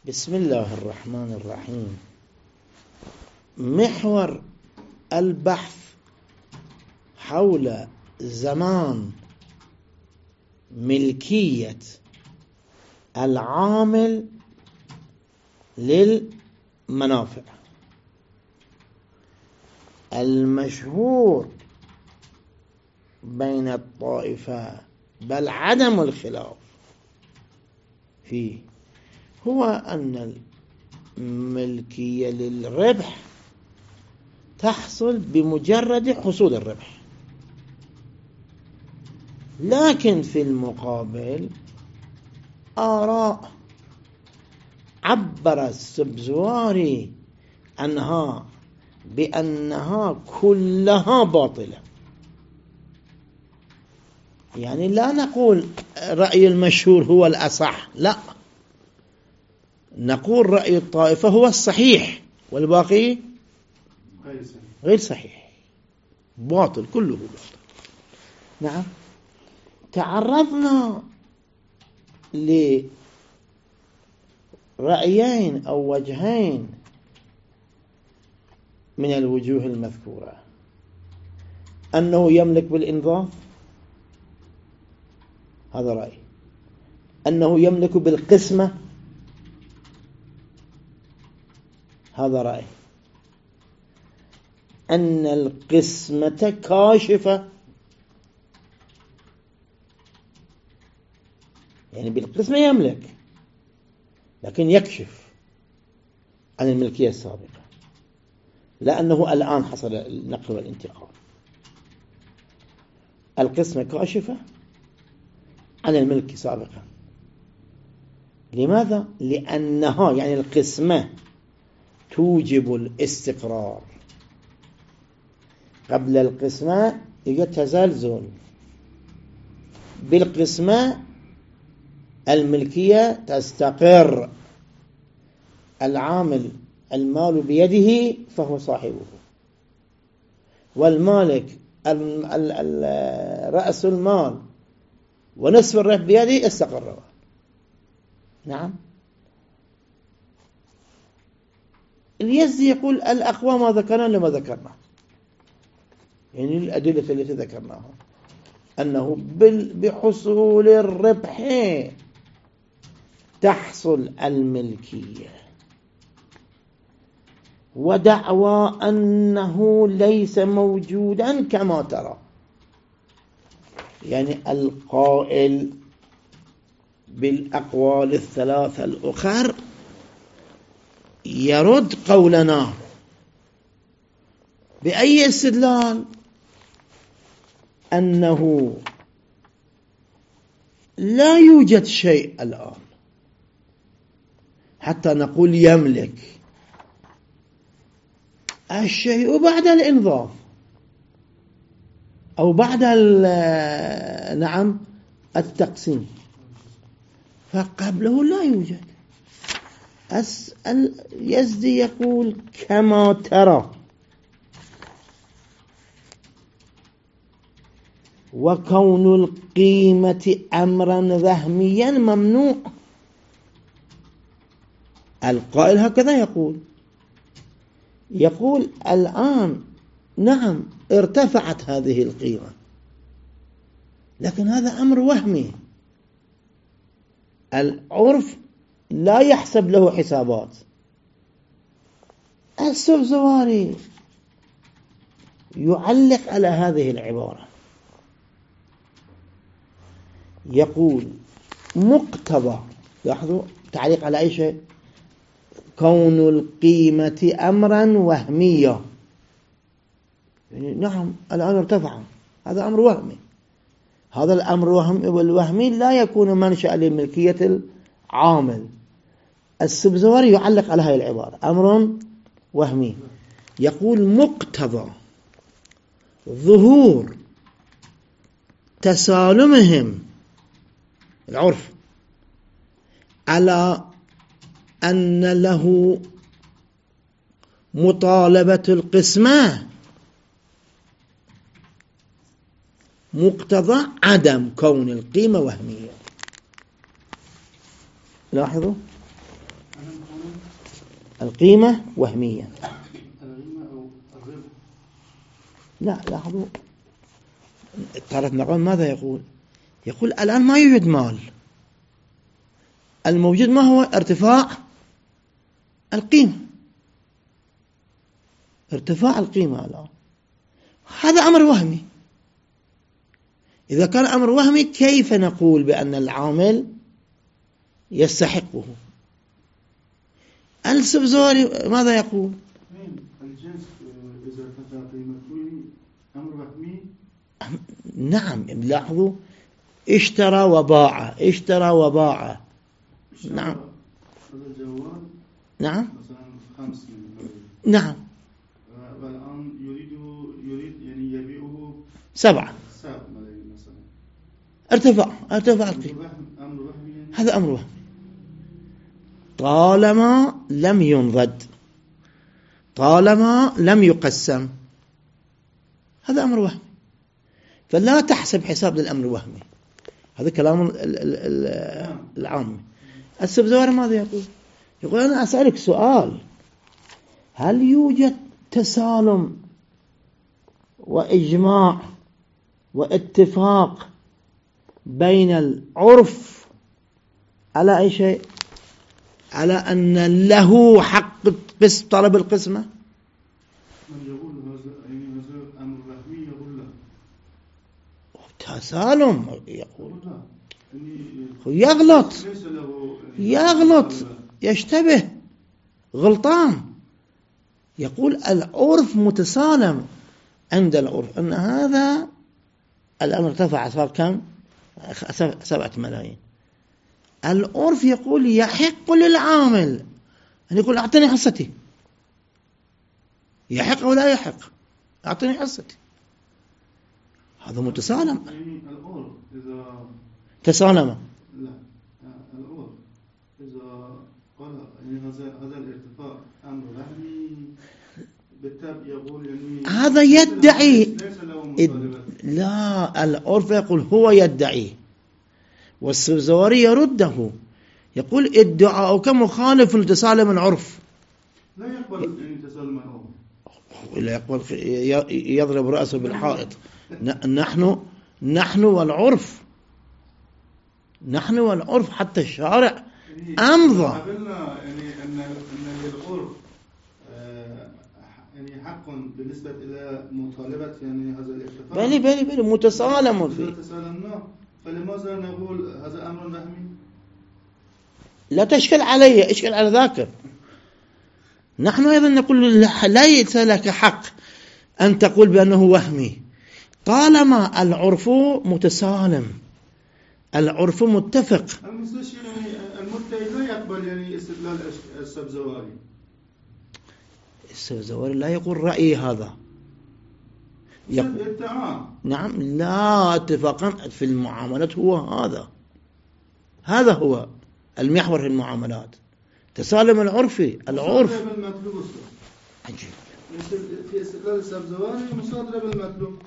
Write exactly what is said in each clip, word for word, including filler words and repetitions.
بسم الله الرحمن الرحيم. محور البحث حول زمان ملكية العامل للمنافع. المشهور بين الطائفة بل عدم الخلاف فيه هو أن الملكية للربح تحصل بمجرد حصول الربح، لكن في المقابل آراء عبر السبزواري عنها بأنها كلها باطلة. يعني لا نقول رأي المشهور هو الأصح، لا، نقول رأي الطائفة هو الصحيح والباقي غير صحيح، باطل، كله باطل. نعم، تعرضنا لرأيين أو وجهين من الوجوه المذكورة: أنه يملك بالإنظاف، هذا رأي; أنه يملك بالقسمة، هذا رأي; أن القسمة كاشفة، يعني بالقسمة يملك لكن يكشف عن الملكية السابقة، لأنه الآن حصل النقل والانتقال. القسمة كاشفة عن الملك سابقا. لماذا؟ لأنها يعني القسمة توجب الاستقرار. قبل القسمة يوجد تزلزل، بالقسمة الملكية تستقر، العامل المال بيده فهو صاحبه، والمالك رأس المال ونصف الربح بيده استقر. نعم. اليزدي يقول الأقوى ما ذكرنا لما ذكرنا، يعني الأدلة التي ذكرناها أنه بحصول الربح تحصل الملكية، ودعوى أنه ليس موجودا كما ترى. يعني القائل بالأقوال الثلاثة الأخر يرد قولنا بأي استدلال؟ أنه لا يوجد شيء الآن حتى نقول يملك. الشيء بعد الإنظاف أو بعد نعم التقسيم، فقبله لا يوجد. أسأل يزدي يقول كما ترى، وكون القيمة أمرا ذهميا ممنوع. القائل هكذا يقول يقول الآن نعم ارتفعت هذه القيمة، لكن هذا أمر وهمي، العرف لا يحسب له حسابات. السبزواري يعلق على هذه العبارة، يقول مقتضى، لاحظوا تعليق على أي شيء، كون القيمة أمرا وهميا، يعني نعم الآن ارتفع، هذا أمر وهمي. هذا الأمر الوهمي لا يكون منشأ لملكية العامل. السبزواري يعلق على هذه العبارة أمر وهمي، يقول مقتضى ظهور تسالمهم العرف على أن له مطالبة القسمة، مقتضى عدم كون القيمة وهمية. لاحظوا القيمة وهمية. لا لاحظوا طرف نقل ماذا يقول؟ يقول الآن ما يوجد مال، الموجود ما هو؟ ارتفاع القيمة، ارتفاع القيمة الآن. هذا أمر وهمي. إذا كان أمر وهمي كيف نقول بأن العامل يستحقه؟ السبزواري ماذا يقول؟ الجنس إذا ارتفع قيمته أمر وهمي. نعم لاحظوا اشترى وباع، اشترى وباع. نعم الجوال نعم مثلا خمس من نعم والآن يريد يريد يعني يبيعه سبعة سبعة ملايين مثلا. ارتفع ارتفع القيمة. أمر وهمي يعني. هذا أمر وهمي طالما لم ينضد، طالما لم يقسم، هذا أمر وهمي. فلا تحسب حساب للأمر الوهمي. هذا كلام العام. السبزواري ماذا يقول؟ يقول أنا أسألك سؤال، هل يوجد تسالم وإجماع واتفاق بين العرف على أي شيء؟ على أن له حق طلب القسمة؟ من يقول هذا يعني هذا أمر وهمي يقول لا. تسالم يقول لا. يغلط يغلط يشتبه غلطان. يقول العرف متسالم عند العرف أن هذا الأمر ارتفع صار كم؟ سبعة ملايين. العرف يقول يحق للعامل أن يقول أعطني حصتي. يحق أو لا يحق؟ أعطني حصتي. هذا متسالم. يعني العرف إذا تسالم. لا العرف إذا قال يعني هذا هذا الارتفاع أمر وهمي بالتالي يقول يعني هذا يدعي. ليس له مطالبة. لا العرف يقول هو يدعي، والسبزواري يرده يقول ادعاؤك مخالف لتسالم العرف. لا يقبل يعني تسالم العرف. لا يقبل يضرب رأسه بالحائط. نحن نحن والعرف نحن والعرف حتى الشارع أمضى. قبلنا يعني أن أن العرف يعني حق بالنسبة إلى مطالبة يعني هذا الارتفاع. بلي بلي بلي متسالم فيه. تسالمنا فلماذا نقول هذا أمر وهمي؟ لا تشكل علي، اشكل على ذاك. نحن أيضا نقول ليس لك حق أن تقول بأنه وهمي طالما العرف متسالم، العرف متفق. المستشير يعني المدعي لا يقبل يعني استدلال السبزواري. السبزواري لا يقول رأيي هذا. يقول نعم لا اتفاقا في المعاملات هو هذا. هذا هو المحور في المعاملات. تسالم العرفي العرف. عجيب. في استدلال السبزواري مصادرة بالمطلوب.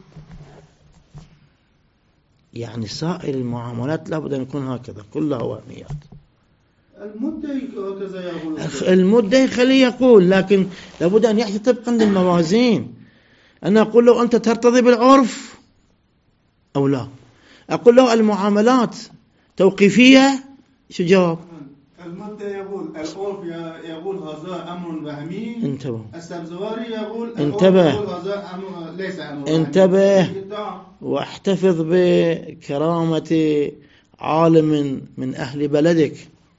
يعني سائر المعاملات لابد أن يكون هكذا كلها وهميات. المدعي هكذا يقول. المدعي خليه يقول، لكن لابد أن يحكي طبقا للموازين. أنا أقول له أنت ترتضي بالعرف أو لا؟ أقول له المعاملات توقيفية، شو جواب؟ المدعي يقول العرف يقول هذا أمر وهمي. انتبه. السبزواري يقول انتبه. يقول هذا أمر ليس أمر وهمي. انتبه واحتفظ بكرامة عالم من أهل بلدك.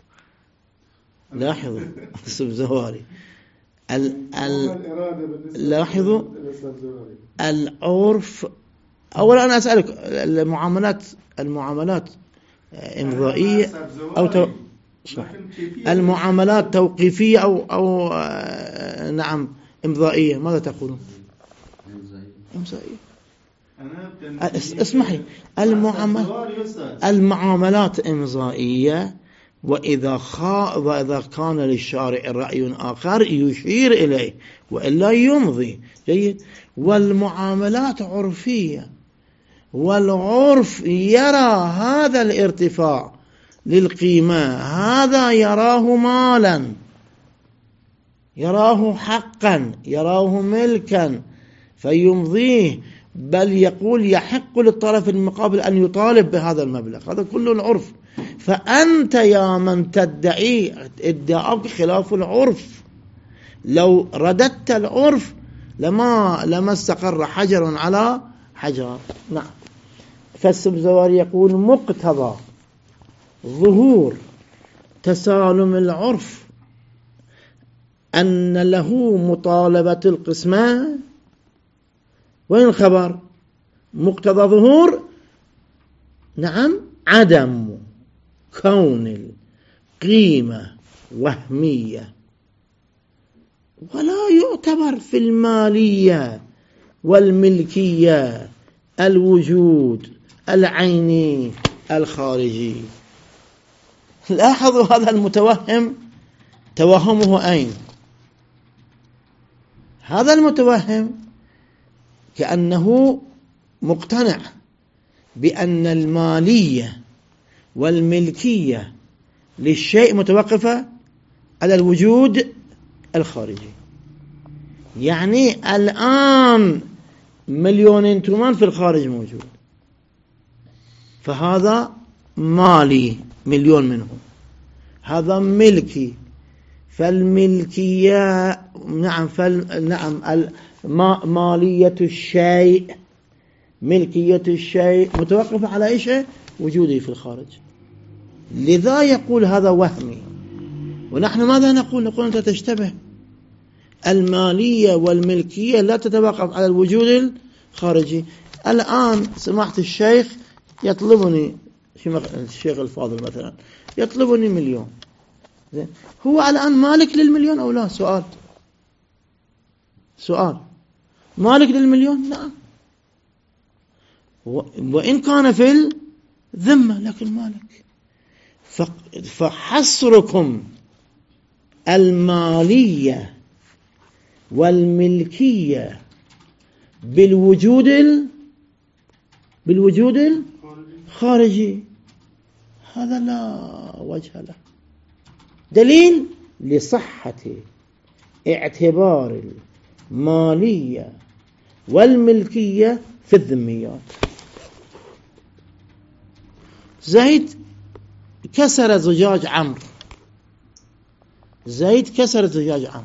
لاحظوا السبزواري ال ال لاحظوا العرف. أولا أنا أسألك المعاملات المعاملات إمضائية أو تو... المعاملات توقيفية أو أو نعم إمضائية، ماذا تقولون؟ إمضائية. اسمح لي، المعاملات المعاملات إمضائية، وإذا خا وإذا كان للشارع رأي آخر يشير إليه وإلا يمضي. جيد. والمعاملات عرفية، والعرف يرى هذا الارتفاع للقيمة هذا يراه مالا، يراه حقا، يراه ملكا فيمضيه، بل يقول يحق للطرف المقابل أن يطالب بهذا المبلغ. هذا كله العرف. فأنت يا من تدعي ادعاءك خلاف العرف. لو رددت العرف لما لما استقر حجر على حجر. نعم. فالسبزواري يقول مقتضى ظهور تسالم العرف أن له مطالبة القسمة. وين الخبر؟ مقتضى ظهور نعم عدم كون القيمة وهمية، ولا يعتبر في المالية والملكية الوجود العيني الخارجي. لاحظوا هذا المتوهم توهمه أين؟ هذا المتوهم كأنه مقتنع بأن المالية والملكية للشيء متوقفة على الوجود الخارجي. يعني الآن مليونين تومان في الخارج موجود، فهذا مالي مليون منه، هذا ملكي. فالملكية نعم فال نعم مالية الشيء ملكية الشيء متوقفة على أي شيء؟ وجوده في الخارج. لذا يقول هذا وهمي. ونحن ماذا نقول؟ نقول أنت تشتبه. المالية والملكية لا تتوقف على الوجود الخارجي. الآن سمعت الشيخ يطلبني، الشيخ الفاضل مثلا يطلبني مليون، هو الآن مالك للمليون أو لا؟ سؤال سؤال مالك للمليون؟ نعم، وإن كان في الذمة لكن مالك. فحصركم المالية والملكية بالوجود ال... بالوجود الخارجي هذا لا وجه له. دليل لصحة اعتبار المالية والملكية في الذميات. زيد كسر زجاج عمرو، زيد كسر زجاج عمرو.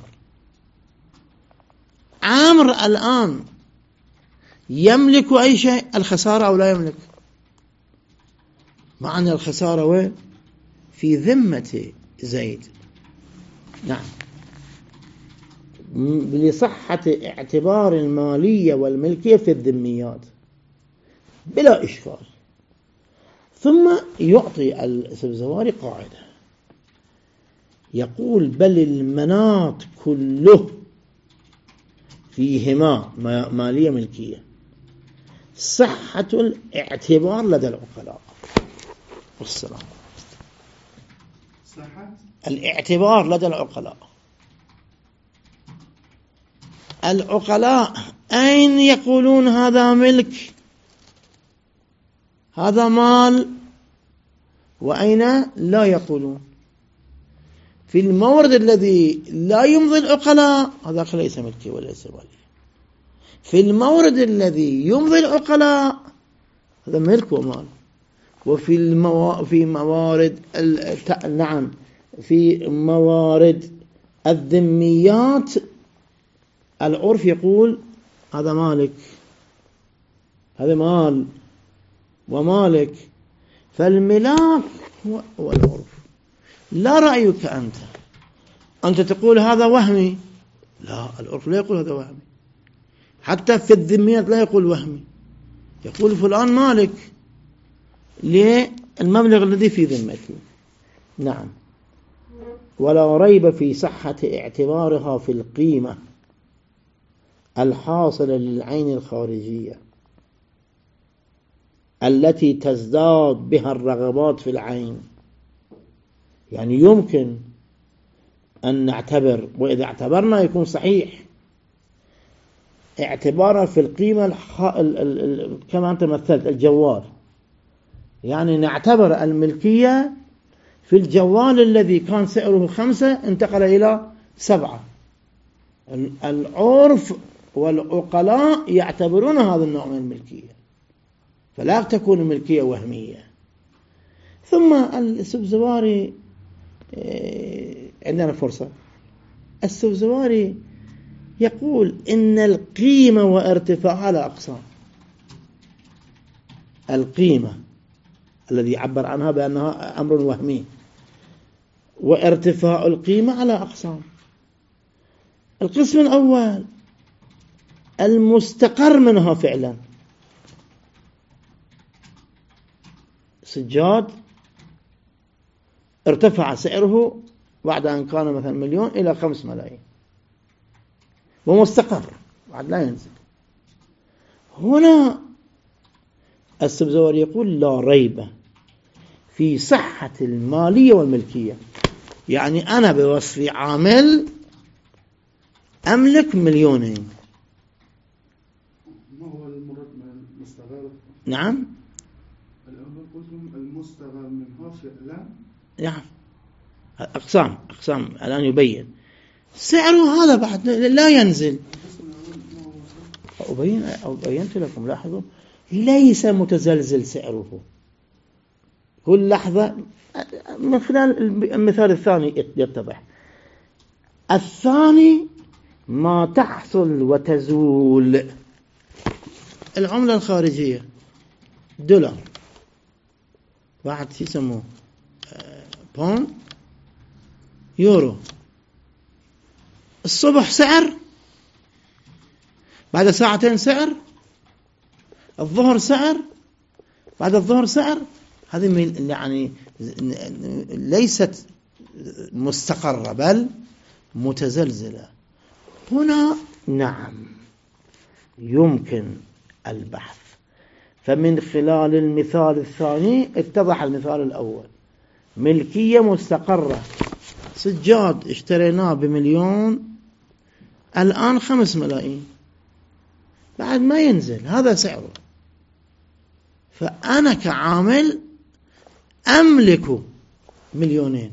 عمرو الآن يملك أي شيء؟ الخسارة أو لا يملك؟ معنى الخسارة وين؟ في ذمة زيد. نعم، لصحة اعتبار المالية والملكية في الذميات بلا إشكال. ثم يعطي السبزواري قاعدة يقول بل المناط كله فيهما مالية ملكية صحة الاعتبار لدى العقلاء. والسلام. صحة الاعتبار لدى العقلاء. العقلاء أين يقولون هذا ملك هذا مال، وأين لا يقولون؟ في المورد الذي لا يمضي العقلاء هذا ليس ملكي وليس مالي. في المورد الذي يمضي العقلاء هذا ملك ومال. وفي المو... في موارد ال... نعم في موارد الذميات العرف يقول هذا مالك، هذا مال ومالك. فالملاك هو العرف. لا رأيك أنت أنت تقول هذا وهمي، لا، العرف لا يقول هذا وهمي. حتى في الذميات لا يقول وهمي، يقول فلان مالك للمبلغ الذي في ذمته. نعم. ولا ريب في صحة اعتبارها في القيمة الحاصلة للعين الخارجية التي تزداد بها الرغبات في العين. يعني يمكن أن نعتبر، وإذا اعتبرنا يكون صحيح، اعتبارها في القيمة الح... ال... ال... ال... كما أنت مثلت الجوال. يعني نعتبر الملكية في الجوال الذي كان سعره خمسة انتقل إلى سبعة، العرف والعقلاء يعتبرون هذا النوع من الملكية، فلا تكون ملكية وهمية. ثم السبزواري عندنا فرصة. السبزواري يقول إن القيمة وارتفاعها على أقسام. القيمة الذي يعبر عنها بأنها أمر وهمي، وارتفاع القيمة على أقسام. القسم الأول المستقر منها فعلا، سجاد ارتفع سعره بعد أن كان مثلا مليون إلى خمس ملايين ومستقر بعد لا ينزل. هنا السبزواري يقول لا ريب في صحة المالية والملكية. يعني أنا بوصفي عامل أملك مليونين. ما هو المراد من المستغل؟ نعم الأول قلتم المستغل منها فعلا. نعم أقسام أقسام الآن يبين سعره هذا بعد لا ينزل. أبين أو بينت لكم، لاحظوا ليس متزلزل سعره كل لحظة. من خلال المثال الثاني يتضح. الثاني ما تحصل وتزول. العملة الخارجية دولار، واحد يسموه بون، يورو، الصبح سعر، بعد ساعتين سعر، الظهر سعر، بعد الظهر سعر. هذه يعني ليست مستقرة بل متزلزلة. هنا نعم يمكن البحث. فمن خلال المثال الثاني اتضح المثال الأول. ملكية مستقرة، سجاد اشتريناه بمليون الآن خمس ملايين، بعد ما ينزل هذا سعره. فأنا كعامل أملك مليونين،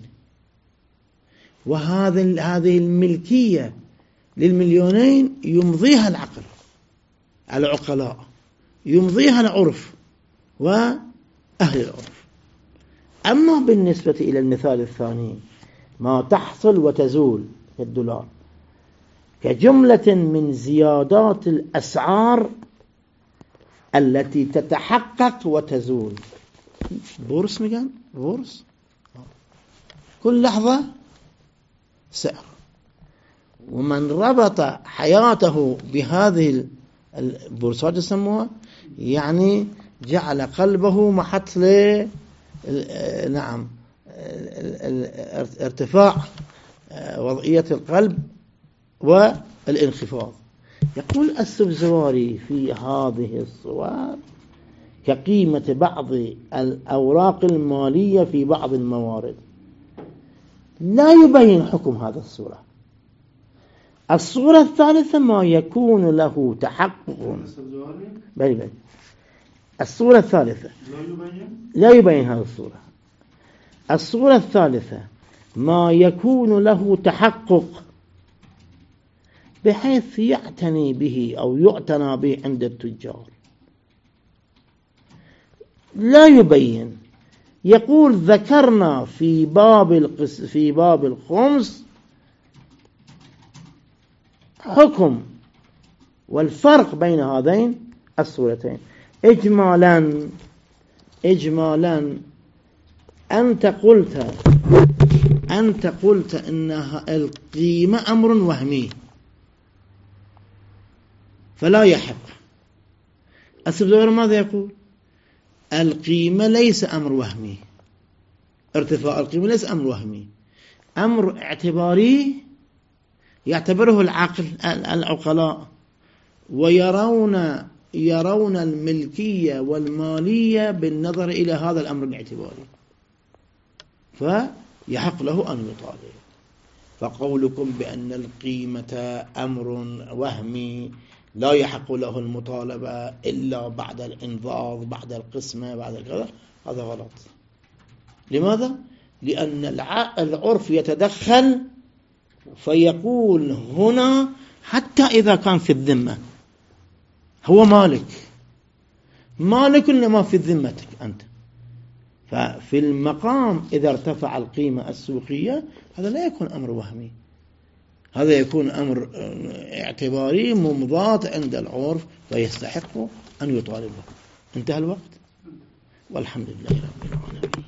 وهذه هذه الملكية للمليونين يمضيها العقل، العقلاء يمضيها العرف وأهل العرف. أما بالنسبة إلى المثال الثاني ما تحصل وتزول في الدولار كجملة من زيادات الأسعار التي تتحقق وتزول. بورس مجان بورس كل لحظة سعر، ومن ربط حياته بهذه البورصات يسموها يعني جعل قلبه محط ل نعم ارتفاع وضعية القلب والانخفاض. يقول السبزواري في هذه الصور كقيمة بعض الأوراق المالية في بعض الموارد. لا يبين حكم هذا الصورة. الصورة الثالثة ما يكون له تحقق. بلي بلي. الصورة الثالثة لا يبين لا يبين هذه الصورة. الصورة الثالثة ما يكون له تحقق بحيث يعتني به أو يعتنى به عند التجار. لا يبين. يقول ذكرنا في باب القس في باب الخمس حكم والفرق بين هذين الصورتين. إجمالا إجمالا أنت قلت أنت قلت إنها القيمة أمر وهمي فلا يحق. السبزواري ماذا يقول؟ القيمة ليس أمر وهمي، ارتفاع القيمة ليس أمر وهمي، أمر اعتباري يعتبره العقل العقلاء، ويرون يرون الملكية والمالية بالنظر إلى هذا الأمر الاعتباري، فيحق له أن يطالب. فقولكم بأن القيمة أمر وهمي لا يحق له المطالبة إلا بعد الإنضاض، بعد القسمة، بعد كذا، هذا غلط. لماذا؟ لأن العرف يتدخل فيقول هنا حتى إذا كان في الذمة، هو مالك مالك إنما في ذمتك أنت. ففي المقام إذا ارتفع القيمة السوقية هذا لا يكون أمر وهمي، هذا يكون أمر اعتباري ممضات عند العرف ويستحق أن يطالب به. انتهى الوقت، والحمد لله رب العالمين.